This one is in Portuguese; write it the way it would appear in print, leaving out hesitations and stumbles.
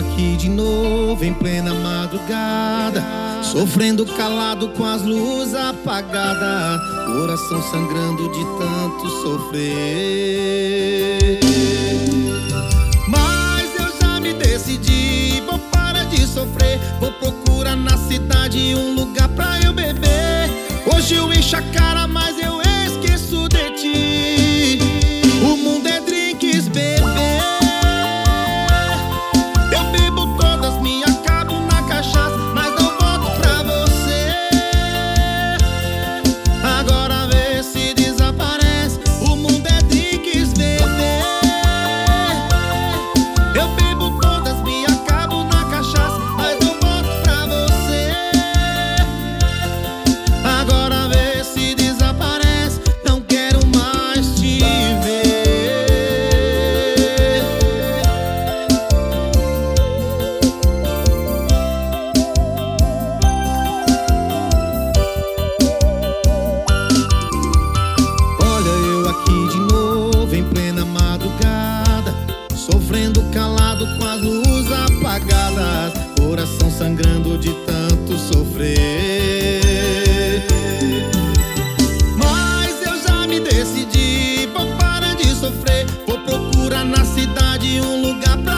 aqui de novo em plena madrugada, sofrendo calado com as luzes apagadas, coração sangrando de tanto sofrer. Mas eu já me decidi, vou parar de sofrer, vou procurar na cidade um lugar pra eu beber. Hoje eu encho a cara, mas eu esqueço de ti. O mundo é drinks, bebê. Eu bebo todas, me acabo na cachaça, mas não volto pra você. Agora vê se desaparece. O mundo é drinks, bebê. Eu bebo todas, me acabo na cachaça, mas não volto pra você. Agora vê se desaparece, não quero mais te ver. Olha eu aqui de novo em plena madrugada, sofrendo calado com as luzes apagadas, coração sangrando de tanto sofrer. Mas eu já me decidi, vou parar de sofrer, vou procurar na cidade um lugar pra